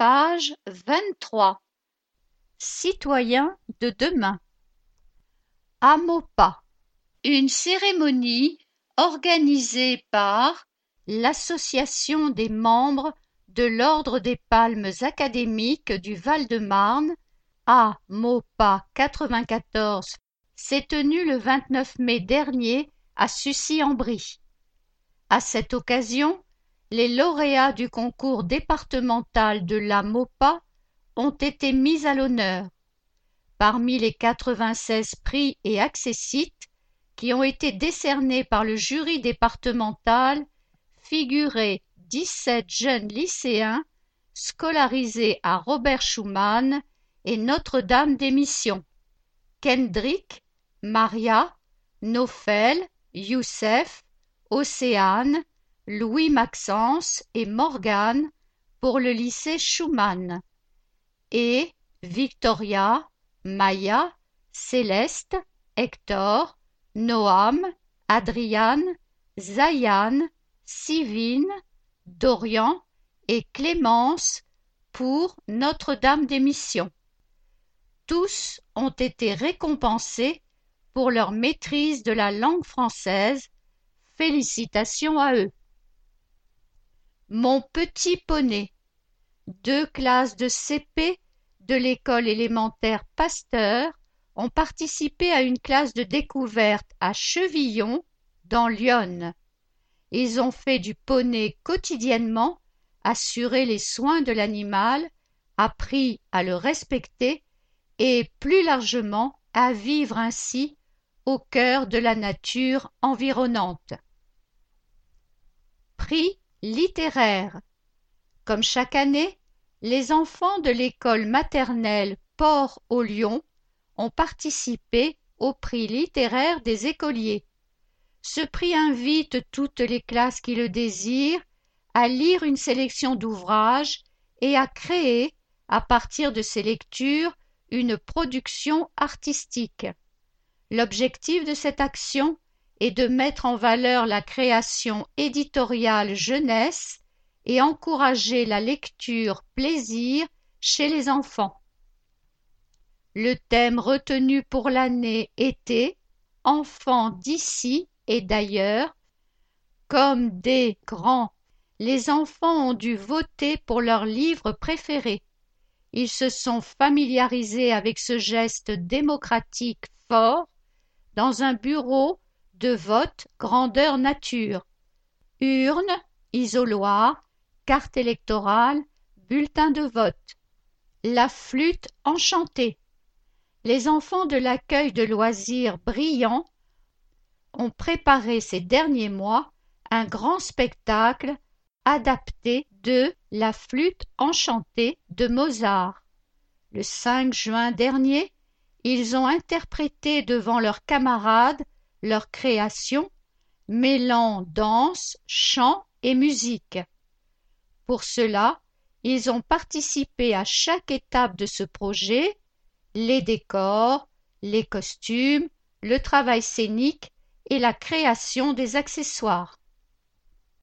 Page 23. Citoyens de demain. Amopa, une cérémonie organisée par l'Association des membres de l'Ordre des Palmes académiques du Val-de-Marne, Amopa 94, s'est tenue le 29 mai dernier à Sucy-en-Brie. À cette occasion, les lauréats du concours départemental de l'Amopa ont été mis à l'honneur. Parmi les 96 prix et accessites qui ont été décernés par le jury départemental figuraient 17 jeunes lycéens scolarisés à Robert Schuman et Notre-Dame des Missions. Kendrick, Maria, Nofel, Youssef, Océane, Louis-Maxence et Morgane pour le lycée Schuman, et Victoria, Maya, Céleste, Hector, Noam, Adriane, Zayan, Sivine, Dorian et Clémence pour Notre-Dame des Missions. Tous ont été récompensés pour leur maîtrise de la langue française. Félicitations à eux. Mon petit poney. 2 classes de CP de l'école élémentaire Pasteur ont participé à une classe de découverte à Chevillon, dans l'Yonne. Ils ont fait du poney quotidiennement, assuré les soins de l'animal, appris à le respecter et, plus largement, à vivre ainsi au cœur de la nature environnante. Prix littéraire. Comme chaque année, les enfants de l'école maternelle Port-au-Lion ont participé au prix littéraire des écoliers. Ce prix invite toutes les classes qui le désirent à lire une sélection d'ouvrages et à créer, à partir de ces lectures, une production artistique. L'objectif de cette action est de mettre en valeur la création éditoriale jeunesse et encourager la lecture plaisir chez les enfants. Le thème retenu pour l'année était « Enfants d'ici et d'ailleurs ». Comme des grands, les enfants ont dû voter pour leur livre préféré. Ils se sont familiarisés avec ce geste démocratique fort dans un bureau de vote grandeur nature. Urne, isoloir, carte électorale, bulletin de vote. La flûte enchantée. Les enfants de l'accueil de loisirs Brillant ont préparé ces derniers mois un grand spectacle adapté de La flûte enchantée de Mozart. Le 5 juin dernier, ils ont interprété devant leurs camarades leur création, mêlant danse, chant et musique. Pour cela, ils ont participé à chaque étape de ce projet, les décors, les costumes, le travail scénique et la création des accessoires.